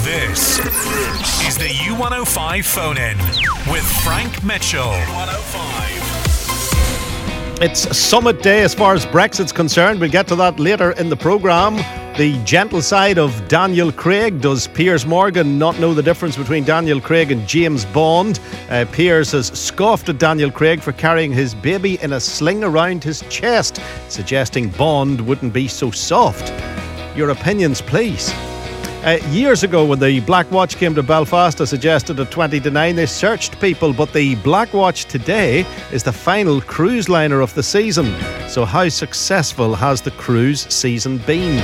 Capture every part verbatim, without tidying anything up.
This is the U one oh five phone-in with Frank Mitchell. one oh five. It's Summit Day as far as Brexit's concerned. We'll get to that later in the programme. The gentle side of Daniel Craig. Does Piers Morgan not know the difference between Daniel Craig and James Bond? Uh, Piers has scoffed at Daniel Craig for carrying his baby in a sling around his chest, suggesting Bond wouldn't be so soft. Your opinions, please. Uh, years ago, when the Black Watch came to Belfast, I suggested at twenty to nine they searched people, but the Black Watch today is the final cruise liner of the season. So how successful has the cruise season been?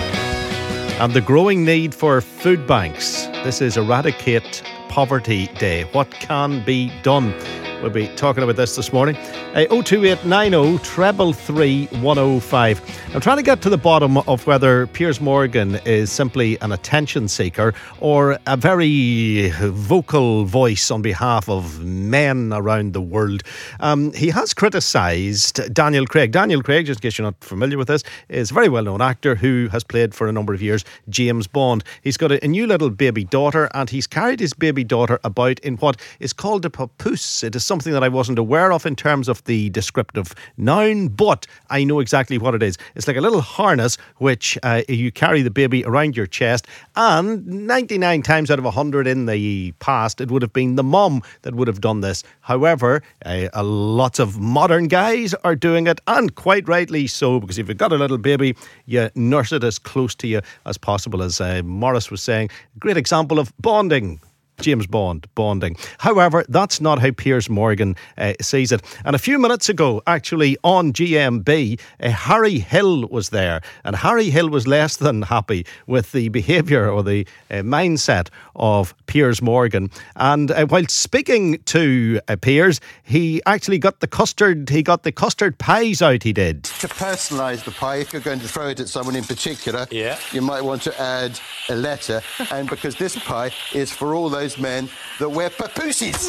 And the growing need for food banks. This is Eradicate Poverty Day. What can be done? We'll be talking about this this morning. Uh, oh two eight nine oh, three three, one oh five. I'm trying to get to the bottom of whether Piers Morgan is simply an attention seeker or a very vocal voice on behalf of men around the world. Um, he has criticised Daniel Craig. Daniel Craig, just in case you're not familiar with this, is a very well-known actor who has played for a number of years James Bond. He's got a, a new little baby daughter, and he's carried his baby daughter about in what is called a papoose. It is something that I wasn't aware of in terms of the descriptive noun, but I know exactly what it is. It's like a little harness which uh, you carry the baby around your chest, and ninety-nine times out of one hundred in the past it would have been the mum that would have done this. However, uh, uh, lots of modern guys are doing it, and quite rightly so, because if you've got a little baby, you nurse it as close to you as possible. As uh, Morris was saying, great example of bonding. James Bond, bonding. However, that's not how Piers Morgan uh, sees it. And a few minutes ago, actually, on G M B, uh, Harry Hill was there. And Harry Hill was less than happy with the behaviour or the uh, mindset of Piers Morgan. And uh, while speaking to uh, Piers, he actually got the custard, he got the custard pies out, he did. To personalise the pie, if you're going to throw it at someone in particular, yeah. you might want to add a letter. And because this pie is for all those men that wear papooses.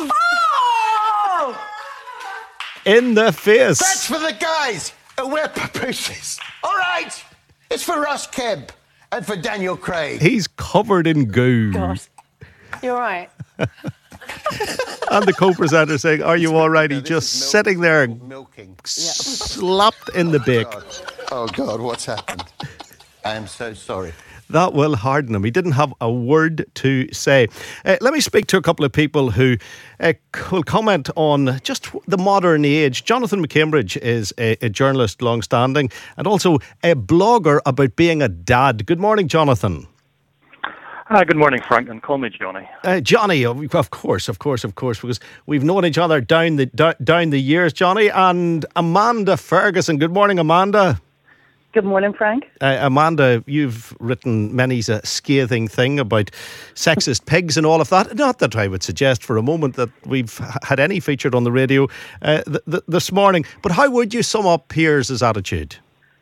Oh! In the face. That's for the guys who wear papooses. All right. It's for Russ Kemp and for Daniel Craig. He's covered in goo. Gosh. You're right. And the co-presenter saying, are you all right? He's just milk, sitting there milking. slapped in the beak. Oh God. oh God, what's happened? I am so sorry. That will harden him. He didn't have a word to say. Uh, let me speak to a couple of people who uh, will comment on just the modern age. Jonathan McCambridge is a, a journalist long-standing and also a blogger about being a dad. Good morning, Jonathan. Hi, good morning, Frank, and call me Johnny. Uh, Johnny, of course, of course, of course, because we've known each other down the down the years, Johnny. And Amanda Ferguson. Good morning, Amanda. Good morning, Frank. Uh, Amanda, you've written many's a scathing thing about sexist pigs and all of that. Not that I would suggest for a moment that we've had any featured on the radio uh, th- th- this morning. But how would you sum up Piers' attitude?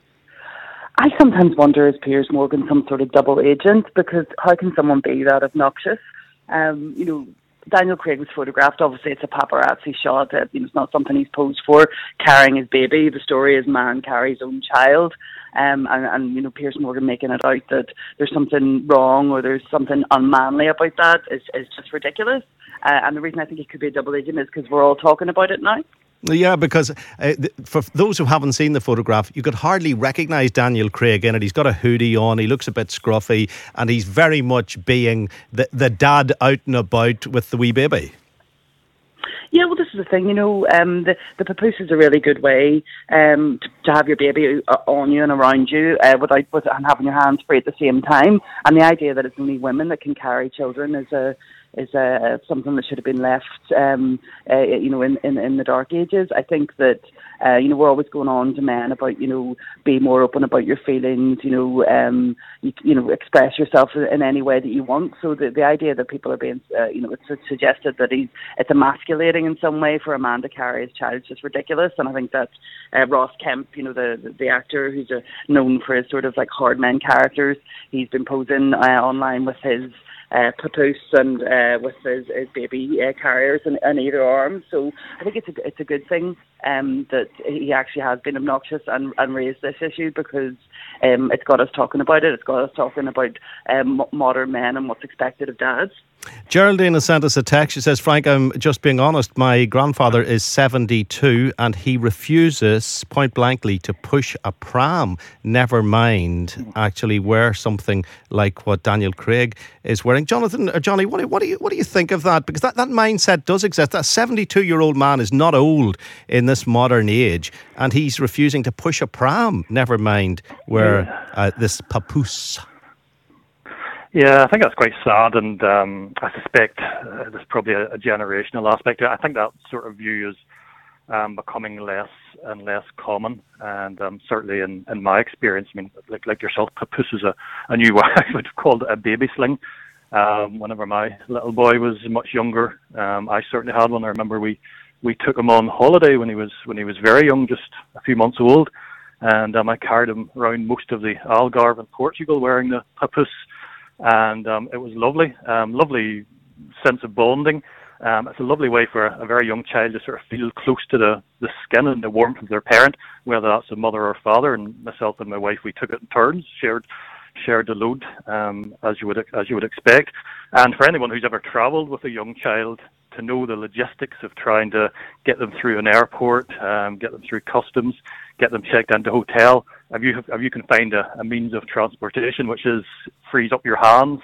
I sometimes wonder, is Piers Morgan some sort of double agent? Because how can someone be that obnoxious? Um, you know, Daniel Craig was photographed. Obviously, it's a paparazzi shot. Uh, you know, it's not something he's posed for. Carrying his baby. The story is man carries his own child. Um, and, and, you know, Piers Morgan making it out that there's something wrong or there's something unmanly about that is, is just ridiculous. Uh, and the reason I think he could be a double agent is because we're all talking about it now. Yeah, because uh, th- for those who haven't seen the photograph, you could hardly recognise Daniel Craig in it. He's got a hoodie on, he looks a bit scruffy, and he's very much being the, the dad out and about with the wee baby. Yeah, well, this is the thing, you know, um, the, the papoose is a really good way um, to, to have your baby on you and around you uh, without with, and having your hands free at the same time. And the idea that it's only women that can carry children is a is uh, something that should have been left, um, uh, you know, in, in, in the dark ages. I think that, uh, you know, we're always going on to men about, you know, be more open about your feelings, you know, um, you, you know, express yourself in any way that you want. So the, the idea that people are being, uh, you know, it's suggested that he's, it's emasculating in some way for a man to carry his child is just ridiculous. And I think that uh, Ross Kemp, you know, the, the, the actor who's uh, known for his sort of like hard men characters, he's been posing uh, online with his uh, papoose and uh, with his, his baby uh, carriers in, in either arm. So I think it's a it's a good thing um, that he actually has been obnoxious and, and raised this issue, because um, it's got us talking about it. It's got us talking about um, modern men and what's expected of dads. Geraldine has sent us a text. She says, Frank, I'm just being honest. My grandfather is seventy-two and he refuses point blankly to push a pram. Never mind actually wear something like what Daniel Craig is wearing. Jonathan, or Johnny, what do, what do you what do you think of that? Because that, that mindset does exist. That seventy-two-year-old man is not old in this modern age, and he's refusing to push a pram. Never mind wear uh, this papoose. Yeah, I think that's quite sad, and um, I suspect uh, there's probably a, a generational aspect to it. I think that sort of view is um, becoming less and less common, and um, certainly in, in my experience, I mean, like like yourself, papoose is a, a new word. I would have called it a baby sling. Um, whenever my little boy was much younger, um, I certainly had one. I remember we, we took him on holiday when he was when he was very young, just a few months old, and um, I carried him around most of the Algarve in Portugal wearing the papoose. And um, it was lovely, um, lovely sense of bonding. Um, it's a lovely way for a, a very young child to sort of feel close to the, the skin and the warmth of their parent, whether that's a mother or father. And myself and my wife, we took it in turns, shared shared the load, um, as you would as you would expect. And for anyone who's ever travelled with a young child, to know the logistics of trying to get them through an airport, um, get them through customs, get them checked into a hotel. If you if you can find a, a means of transportation which is frees up your hands,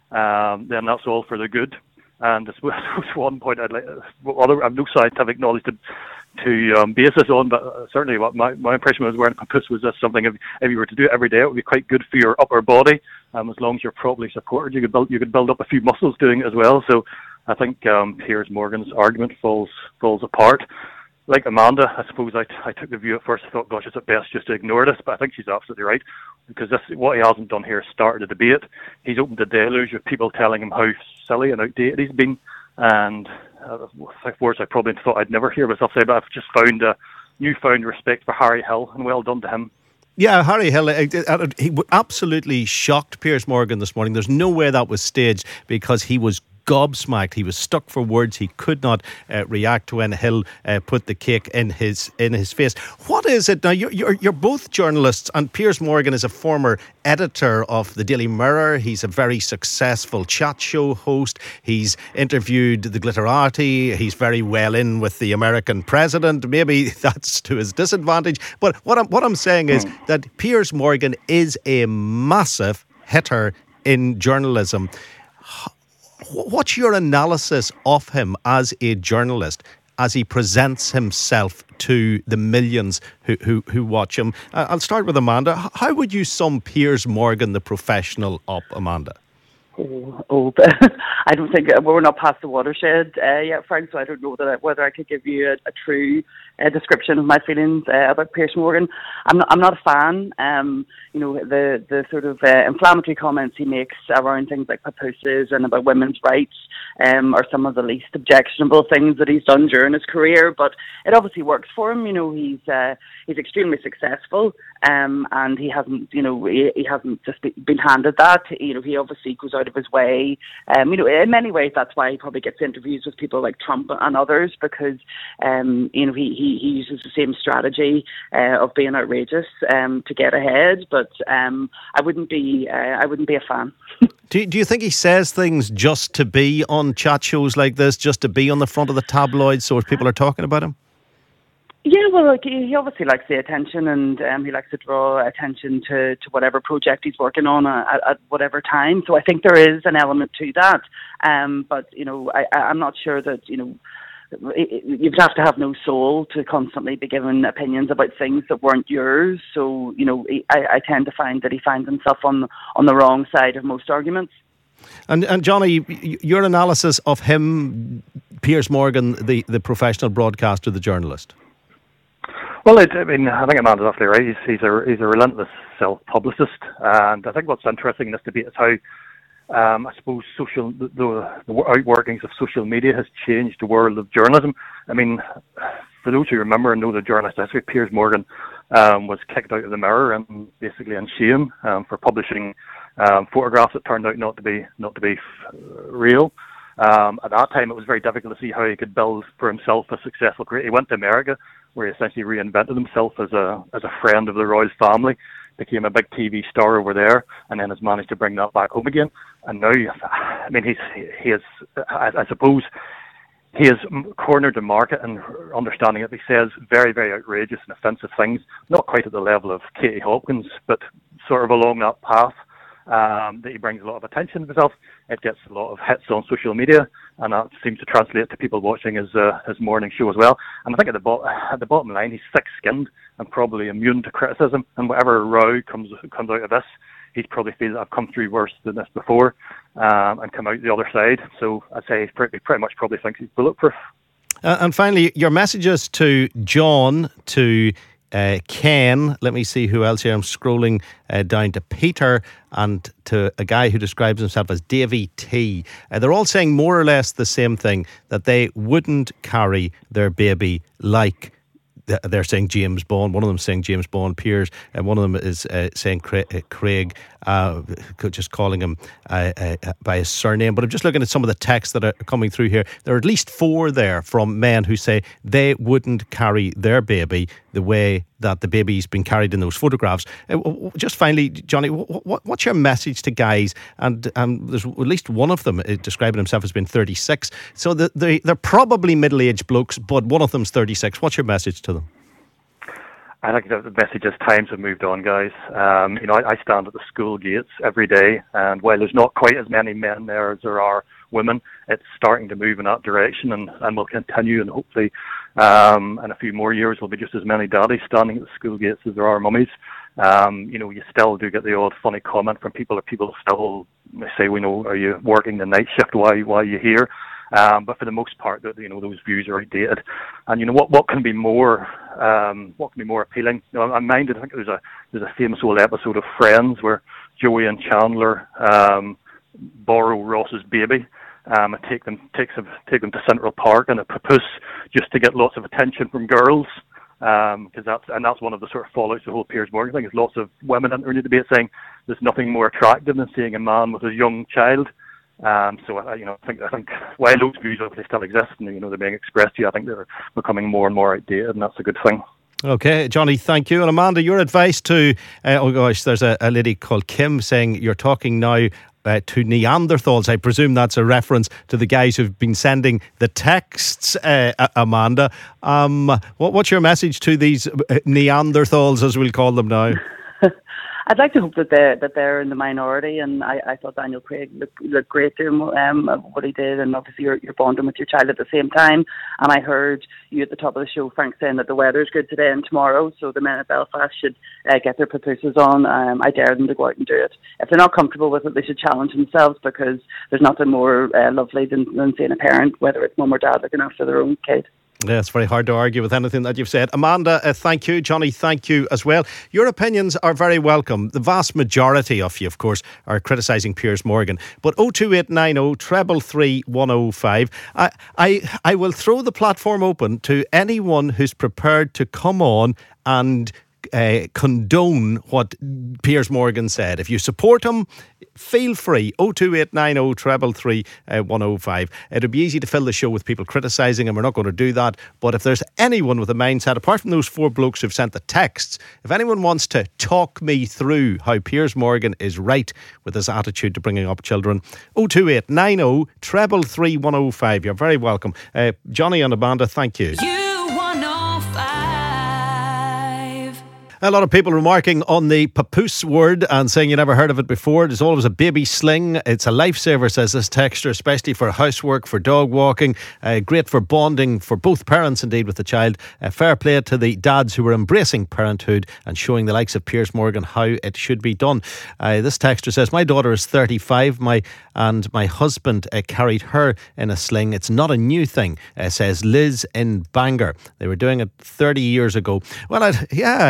um, then that's all for the good. And that's one point I'd like. Other, I've no scientific knowledge to to um, base this on, but certainly what my, my impression was wearing a papoose was just something. If, if you were to do it every day, it would be quite good for your upper body. Um, as long as you're properly supported, you could build you could build up a few muscles doing it as well. So I think um, Piers Morgan's argument falls falls apart. Like Amanda, I suppose I, I took the view at first. I thought, gosh, it's at best just to ignore this, but I think she's absolutely right, because this what he hasn't done here is started a debate. He's opened a deluge with people telling him how silly and outdated he's been, and uh, words I probably thought I'd never hear myself say, but I've just found a newfound respect for Harry Hill, and well done to him. Yeah, Harry Hill, he absolutely shocked Piers Morgan this morning. There's no way that was staged, because he was gobsmacked. He was stuck for words. He could not uh, react when Hill uh, put the cake in his in his face. What is it now? You're, you're you're both journalists, and Piers Morgan is a former editor of the Daily Mirror. He's a very successful chat show host. He's interviewed the Glitterati. He's very well in with the American president. Maybe that's to his disadvantage. But what I'm what I'm saying is mm. that Piers Morgan is a massive hitter in journalism. What's your analysis of him as a journalist, as he presents himself to the millions who, who, who watch him? Uh, I'll start with Amanda. How would you sum Piers Morgan, the professional, up, Amanda? Oh, oh I don't think uh, we're not past the watershed uh, yet, Frank. So I don't know that I, whether I could give you a, a true uh, description of my feelings uh, about Piers Morgan. I'm not. I'm not a fan. Um, you know, the the sort of uh, inflammatory comments he makes around things like papooses and about women's rights um, are some of the least objectionable things that he's done during his career. But it obviously works for him. You know, he's uh, he's extremely successful, um, and he hasn't. You know, he, he hasn't just be, been handed that. You know, he obviously goes out of his way. Um, you know, in many ways, that's why he probably gets interviews with people like Trump and others, because um, you know he, he, he uses the same strategy uh, of being outrageous um, to get ahead. But um, I wouldn't be uh, I wouldn't be a fan. do Do you think he says things just to be on chat shows like this, just to be on the front of the tabloids, so people are talking about him? Yeah, well, like, he obviously likes the attention, and um, he likes to draw attention to, to whatever project he's working on at, at whatever time. So I think there is an element to that. Um, but, you know, I, I'm not sure that, you know, you'd have to have no soul to constantly be given opinions about things that weren't yours. So, you know, I, I tend to find that he finds himself on on the wrong side of most arguments. And and Johnny, your analysis of him, Piers Morgan, the, the professional broadcaster, the journalist? Well, it, I mean, I think Amanda's absolutely right. He's, he's a he's a relentless self-publicist, and I think what's interesting in this debate is how, um, I suppose, social the, the outworkings of social media has changed the world of journalism. I mean, for those who remember and know the journalist history, Piers Morgan um, was kicked out of the Mirror and basically in shame um, for publishing um, photographs that turned out not to be not to be f- real. Um, at that time, it was very difficult to see how he could build for himself a successful career. He went to America, where he essentially reinvented himself as a as a friend of the royal family, became a big T V star over there, and then has managed to bring that back home again. And now, I mean, he's he is, I, I suppose, he has cornered the market and understanding it. He says very, very outrageous and offensive things, not quite at the level of Katie Hopkins, but sort of along that path. Um, that he brings a lot of attention to himself. It gets a lot of hits on social media, and that seems to translate to people watching his uh, his morning show as well. And I think at the bo- at the bottom line, he's thick-skinned and probably immune to criticism. And whatever row comes comes out of this, he's probably feels I've come through worse than this before, um, and come out the other side. So I'd say he pretty, pretty much probably thinks he's bulletproof. Uh, and finally, your messages to John, to Uh, Ken, let me see who else here. I'm scrolling uh, down to Peter and to a guy who describes himself as Davy T. Uh, they're all saying more or less the same thing, that they wouldn't carry their baby like they're saying James Bond. One of them is saying James Bond Piers, and one of them is uh, saying Craig, Craig uh, just calling him uh, uh, by his surname. But I'm just looking at some of the texts that are coming through here. There are at least four there from men who say they wouldn't carry their baby the way that the baby's been carried in those photographs. Uh, just finally, Johnny, what, what's your message to guys? And um, there's at least one of them describing himself as being thirty-six. So the, the, they're probably middle-aged blokes, but one of them's thirty-six. What's your message to them? I think the message is times have moved on, guys. Um, you know, I, I stand at the school gates every day, and while there's not quite as many men there as there are women, it's starting to move in that direction, and, and will continue, and hopefully um, in a few more years there'll be just as many daddies standing at the school gates as there are mummies. Um, you know, you still do get the odd funny comment from people, or people still say, "We know, are you working the night shift? Why, why are you here?" Um, but for the most part, you know, those views are outdated. And you know what? What can be more? Um, what can be more appealing? You know, I'm minded. I think there's a there's a famous old episode of Friends where Joey and Chandler um, borrow Ross's baby um, and take them take them take them to Central Park in a papoose just to get lots of attention from girls. Because um, that's and that's one of the sort of fallouts of the whole Piers Morgan thing. Is lots of women entering the debate saying there's nothing more attractive than seeing a man with a young child. Um, so I, you know, I think I think while those views obviously still exist and you know they're being expressed to you, I think they're becoming more and more outdated, and that's a good thing. Okay, Johnny, thank you. And Amanda, your advice to uh, oh gosh, there's a, a lady called Kim saying you're talking now uh, to Neanderthals. I presume that's a reference to the guys who've been sending the texts. Uh, Amanda, um, what, what's your message to these Neanderthals, as we'll call them now? I'd like to hope that they're, that they're in the minority, and I, I thought Daniel Craig looked, looked great doing um, what he did, and obviously you're, you're bonding with your child at the same time. And I heard you at the top of the show, Frank, saying that the weather's good today and tomorrow, so the men at Belfast should uh, get their papooses on. Um, I dare them to go out and do it. If they're not comfortable with it, they should challenge themselves, because there's nothing more uh, lovely than, than seeing a parent, whether it's mum or dad, looking after their own kid. Yeah, it's very hard to argue with anything that you've said. Amanda, uh, thank you. Johnny, thank you as well. Your opinions are very welcome. The vast majority of you, of course, are criticising Piers Morgan. But oh two eight nine oh, three three, one oh five. I, I, I will throw the platform open to anyone who's prepared to come on and Uh, condone what Piers Morgan said. If you support him, feel free. oh two eight nine oh, three three, one oh five. It'd be easy to fill the show with people criticising him. We're not going to do that. But if there's anyone with a mindset, apart from those four blokes who've sent the texts, if anyone wants to talk me through how Piers Morgan is right with his attitude to bringing up children, oh two eight nine oh, three three, one oh five. You're very welcome. Uh, Johnny and Amanda, thank you. You one oh five. A lot of people remarking on the papoose word and saying you never heard of it before. There's always a baby sling. It's a lifesaver, says this texter, especially for housework, for dog walking. Uh, great for bonding for both parents, indeed, with the child. Uh, fair play to the dads who are embracing parenthood and showing the likes of Piers Morgan how it should be done. Uh, this texter says, my daughter is thirty-five my and my husband uh, carried her in a sling. It's not a new thing, uh, says Liz in Bangor. They were doing it thirty years ago. Well, I'd, yeah, I,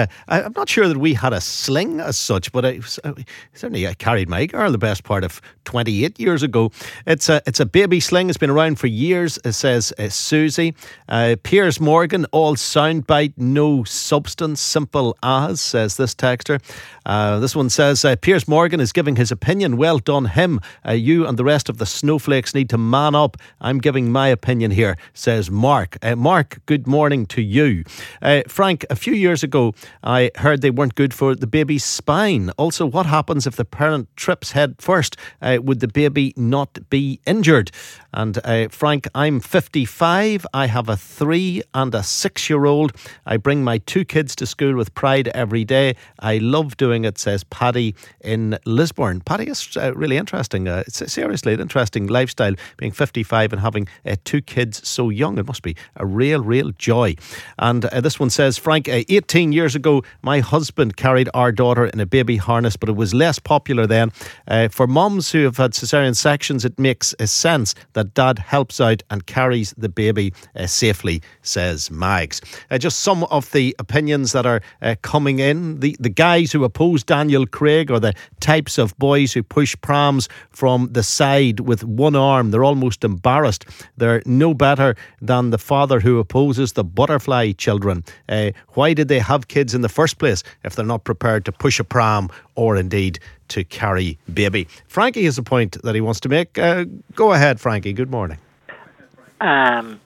I'm not sure that we had a sling as such, but I, certainly I carried my girl the best part of twenty-eight years ago. It's a it's a baby sling. It's been around for years, it says uh, Susie. Uh, Piers Morgan, all soundbite, no substance, simple as, says this texter. Uh, this one says, uh, Piers Morgan is giving his opinion. Well done him. Uh, you and the rest of the snowflakes need to man up. I'm giving my opinion here, says Mark. Uh, Mark, good morning to you. Uh, Frank, a few years ago, I heard they weren't good for the baby's spine. Also, what happens if the parent trips head first? Uh, would the baby not be injured? And uh, Frank, I'm fifty-five. I have a three and a six-year-old. I bring my two kids to school with pride every day. I love doing it, says Paddy in Lisburn. Paddy, is uh, really interesting. Uh, it's seriously an interesting lifestyle, being fifty-five and having uh, two kids so young. It must be a real, real joy. And uh, this one says, Frank, uh, eighteen years ago, my husband carried our daughter in a baby harness, but it was less popular then. Uh, for mums who have had caesarean sections, it makes a sense that dad helps out and carries the baby uh, safely, says Mags. Uh, just some of the opinions that are uh, coming in. The, the guys who oppose Daniel Craig are the types of boys who push prams from the side with one arm. They're almost embarrassed. They're no better than the father who opposes the butterfly children. Uh, why did they have kids in the first place if they're not prepared to push a pram or indeed to carry baby? Frankie has a point that he wants to make. Uh, go ahead, Frankie. Good morning. Um,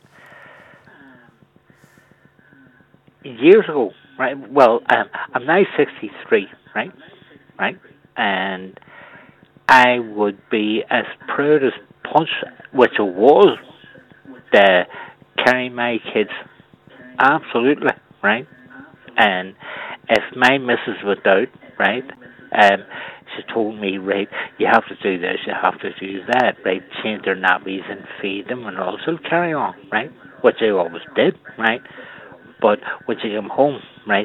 years ago, right? Well, um, I'm now sixty-three, right? Right? And I would be as proud as punch, which I was, to carry my kids. Absolutely, right? And if my missus was out, right, um, she told me, right, you have to do this, you have to do that, right, change their nappies and feed them and also carry on, right, which I always did, right, but when she came home, right,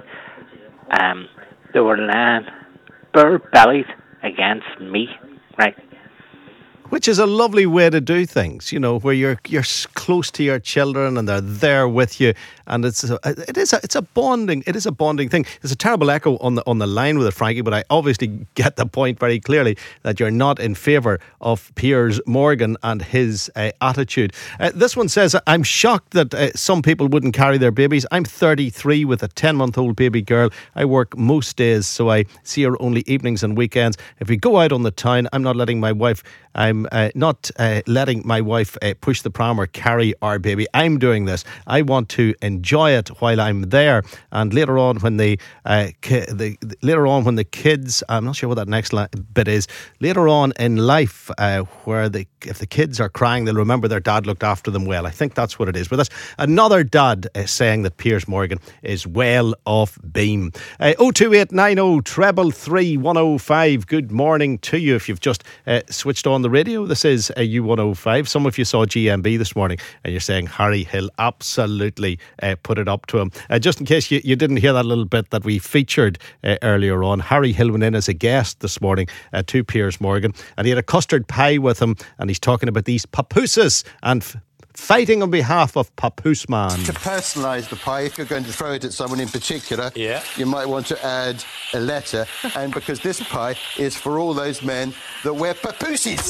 um, they were lying bare-bellied against me, right. Which is a lovely way to do things, you know, where you're you're close to your children and they're there with you, and it's a, it is a, it's a bonding it is a bonding thing. There's a terrible echo on the on the line with it, Frankie, but I obviously get the point very clearly that you're not in favour of Piers Morgan and his uh, attitude. Uh, this one says, I'm shocked that uh, some people wouldn't carry their babies. I'm thirty-three with a ten-month-old baby girl. I work most days, so I see her only evenings and weekends. If we go out on the town, I'm not letting my wife. I'm uh, not uh, letting my wife uh, push the pram or carry our baby. I'm doing this. I want to enjoy it while I'm there. And later on, when the, uh, ki- the, the later on when the kids, I'm not sure what that next li- bit is. Later on in life, uh, where the if the kids are crying, they'll remember their dad looked after them well. I think that's what it is. But that's another dad uh, saying that Piers Morgan is well off beam. Uh, oh two eight nine oh treble three one oh five. Good morning to you. If you've just uh, switched on the radio, this is a U one oh five. Some of you saw G M B this morning and you're saying Harry Hill absolutely uh, put it up to him. Uh, just in case you, you didn't hear that little bit that we featured uh, earlier on, Harry Hill went in as a guest this morning uh, to Piers Morgan, and he had a custard pie with him, and he's talking about these papooses and f- fighting on behalf of Papoose Man. To personalise the pie, if you're going to throw it at someone in particular, yeah. you might want to add a letter. And because this pie is for all those men that wear papooses.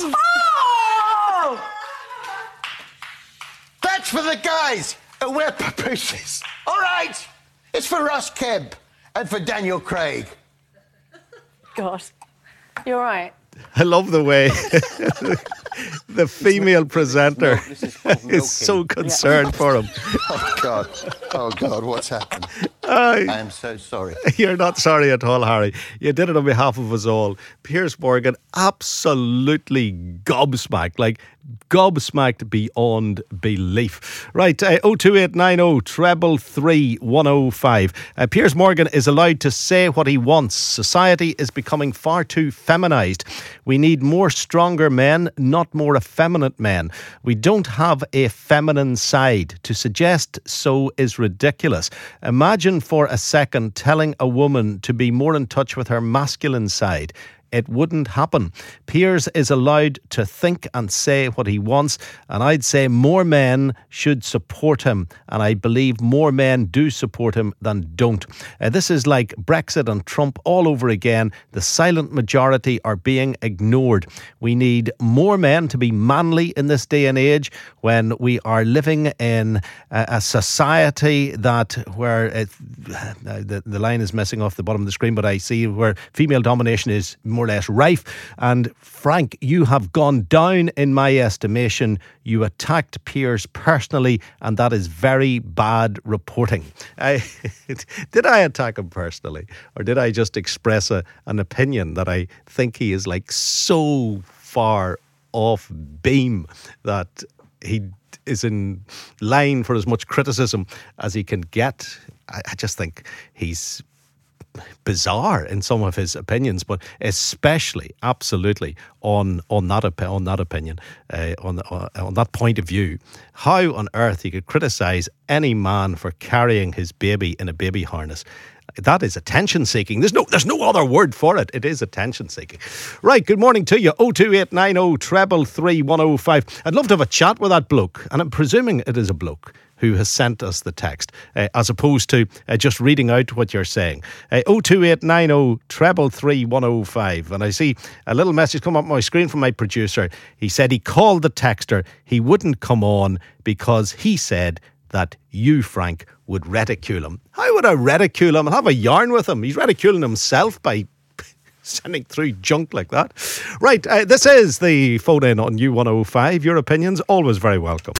Oh! That's for the guys that wear papooses. All right. It's for Russ Kemp and for Daniel Craig. God. You're right. I love the way the female presenter This is, milk, this is, is so concerned yeah. for him. Oh, God. Oh, God, what's happened? I, I am so sorry. You're not sorry at all, Harry. You did it on behalf of us all. Piers Morgan, absolutely gobsmacked, like gobsmacked beyond belief. Right, uh, oh two eight nine oh treble three one oh five. Uh, Piers Morgan is allowed to say what he wants. Society is becoming far too feminised. We need more stronger men, not more effeminate men. We don't have a feminine side. To suggest so is ridiculous. Imagine for a second telling a woman to be more in touch with her masculine side. it wouldn't happen. Piers is allowed to think and say what he wants, and I'd say more men should support him, and I believe more men do support him than don't. Uh, this is like Brexit and Trump all over again. The silent majority are being ignored. We need more men to be manly in this day and age when we are living in a, a society that where it, the, the line is missing off the bottom of the screen, but I see where female domination is more or less rife. And Frank, you have gone down in my estimation. You attacked Piers personally, and that is very bad reporting. I, did I attack him personally, or did I just express a, an opinion that I think he is like so far off beam that he is in line for as much criticism as he can get? I, I just think he's bizarre in some of his opinions, but especially, absolutely, on on that op- on that opinion, uh, on uh, on that point of view. How on earth he could criticise any man for carrying his baby in a baby harness? That is attention seeking. There's no there's no other word for it. It is attention seeking. Right, good morning to you. oh two eight nine oh treble three one oh five. I'd love to have a chat with that bloke, and I'm presuming it is a bloke who has sent us the text, uh, as opposed to uh, just reading out what you're saying. Uh, oh two eight nine oh treble three one oh five. And I see a little message come up on my screen from my producer. He said he called the texter. He wouldn't come on because he said that you, Frank, would ridicule him. How would I ridicule him and have a yarn with him? He's ridiculing himself by sending through junk like that. Right, uh, this is the phone in on U one oh five. Your opinions, always very welcome.